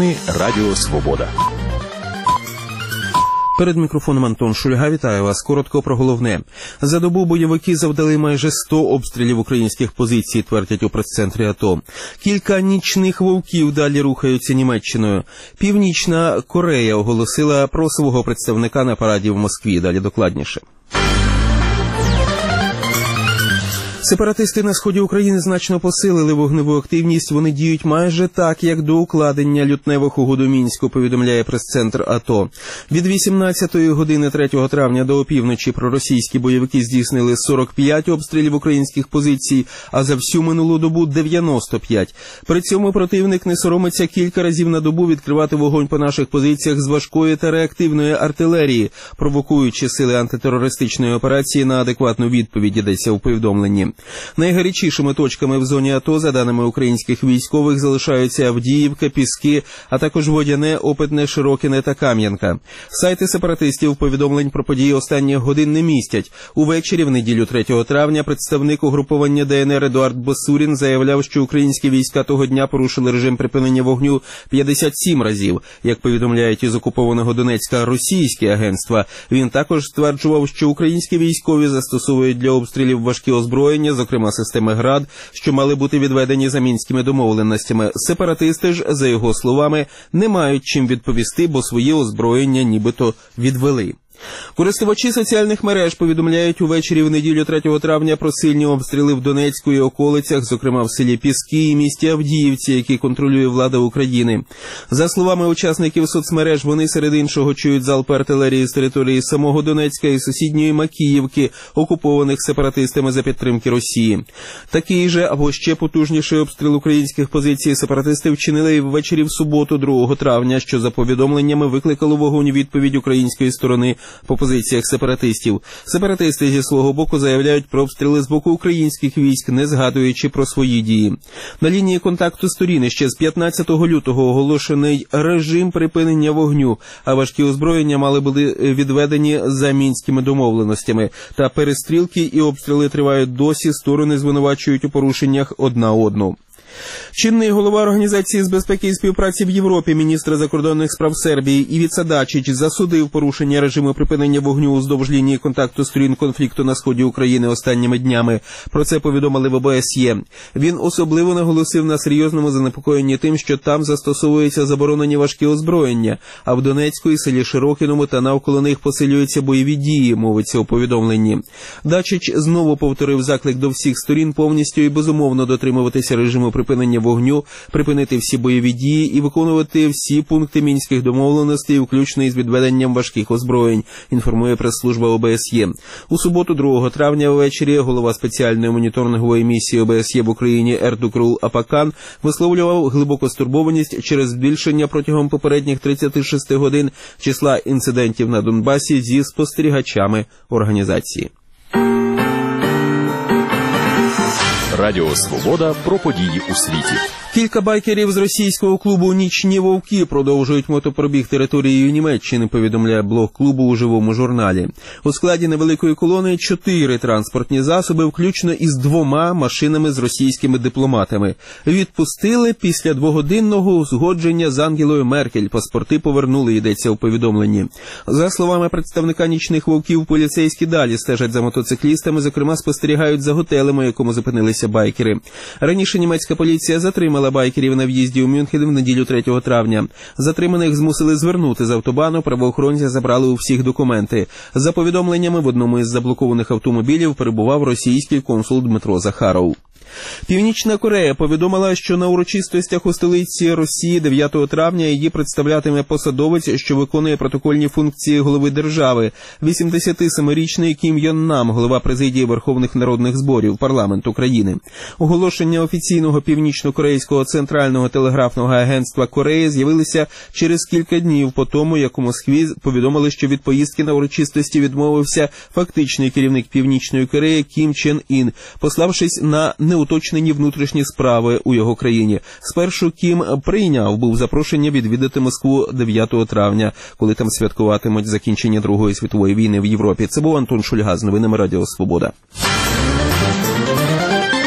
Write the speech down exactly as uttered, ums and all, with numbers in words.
Новини Радіо Свобода. Перед мікрофоном Антон Шульга. Вітаю вас. Коротко про головне. За добу бойовики завдали майже сто обстрілів українських позицій, твердять у прес-центрі АТО. Кілька нічних вовків далі рухаються Німеччиною. Північна Корея оголосила про свого представника на параді в Москві. Далі докладніше. Сепаратисти на сході України значно посилили вогневу активність. Вони діють майже так, як до укладення лютневих угод у Мінську, повідомляє прес-центр АТО. Від вісімнадцятої години третього травня до опівночі проросійські бойовики здійснили сорок п'ять обстрілів українських позицій, а за всю минулу добу дев'яносто п'ять. При цьому противник не соромиться кілька разів на добу відкривати вогонь по наших позиціях з важкої та реактивної артилерії, провокуючи сили антитерористичної операції на адекватну відповідь, йдеться у повідомленні. Найгарячішими точками в зоні АТО, за даними українських військових, залишаються Авдіївка, Піски, а також Водяне, Опитне, Широкине та Кам'янка. Сайти сепаратистів повідомлень про події останніх годин не містять. Увечері в неділю третього травня представник угруповання ДНР Едуард Босурін заявляв, що українські війська того дня порушили режим припинення вогню п'ятдесят сім разів. Як повідомляють із окупованого Донецька російські агентства, він також стверджував, що українські військові застосовують для обстрілів важкі озброєння, зокрема системи «Град», що мали бути відведені за мінськими домовленостями. Сепаратисти ж, за його словами, не мають чим відповісти, бо своє озброєння нібито відвели. Користувачі соціальних мереж повідомляють увечері в неділю третього травня про сильні обстріли в Донецьку і околицях, зокрема в селі Піски і місті Авдіївці, які контролює влада України. За словами учасників соцмереж, вони серед іншого чують залпи артилерії з території самого Донецька і сусідньої Макіївки, окупованих сепаратистами за підтримки Росії. Такий же або ще потужніший обстріл українських позицій сепаратисти вчинили ввечері в суботу, другого травня, що за повідомленнями викликало вогонь відповідь української сторони по позиціях сепаратистів. Сепаратисти зі свого боку заявляють про обстріли з боку українських військ, не згадуючи про свої дії. На лінії контакту сторін ще з п'ятнадцятого лютого оголошений режим припинення вогню, а важкі озброєння мали бути відведені за мінськими домовленостями. Та перестрілки і обстріли тривають досі, сторони звинувачують у порушеннях одна одну. Чинний голова Організації з безпеки і співпраці в Європі, міністр закордонних справ Сербії Івіца Дачич засудив порушення режиму припинення вогню уздовж лінії контакту сторін конфлікту на сході України останніми днями. Про це повідомили в О Б С Є. Він особливо наголосив на серйозному занепокоєнні тим, що там застосовуються заборонені важкі озброєння, а в Донецьку і селі Широкиному та навколо них посилюються бойові дії, мовиться у повідомленні. Дачич знову повторив заклик до всіх сторін повністю і безумовно дотримуватися режиму припинення вогню, припинити всі бойові дії і виконувати всі пункти мінських домовленостей, включно із відведенням важких озброєнь, інформує прес-служба О Б С Є. У суботу, другого травня ввечері, голова спеціальної моніторингової місії О Б С Є в Україні Ердукрул Апакан висловлював глибоку стурбованість через збільшення протягом попередніх тридцяти шести годин числа інцидентів на Донбасі зі спостерігачами організації. Радіо Свобода про події у світі. Кілька байкерів з російського клубу «Нічні вовки» продовжують мотопробіг територією Німеччини, повідомляє блог клубу у живому журналі. У складі невеликої колони чотири транспортні засоби, включно із двома машинами з російськими дипломатами. Відпустили після двогодинного узгодження з Ангелою Меркель. Паспорти повернули, йдеться у повідомленні. За словами представника «Нічних вовків», поліцейські далі стежать за мотоциклістами, зокрема спостерігають за готелем, у якому зупинилися байкери. Раніше німецька поліція затримала байкерів на в'їзді у Мюнхен в неділю третього травня. Затриманих змусили звернути з автобану, правоохоронці забрали у всіх документи. За повідомленнями, в одному із заблокованих автомобілів перебував російський консул Дмитро Захаров. Північна Корея повідомила, що на урочистостях у столиці Росії дев'ятого травня її представлятиме посадовець, що виконує протокольні функції голови держави. вісімдесятисемирічний Кім Йон Нам, голова президії Верховних народних зборів, парламенту країни. Оголошення офіційного північно-корейського центрального телеграфного агентства Кореї з'явилися через кілька днів по тому, як у Москві повідомили, що від поїздки на урочистості відмовився фактичний керівник Північної Кореї Кім Чен Ін, пославшись на неуточнені внутрішні справи у його країні. Спершу Кім прийняв був запрошення відвідати Москву дев'ятого травня, коли там святкуватимуть закінчення Другої світової війни в Європі. Це був Антон Шульга з новинами Радіо Свобода.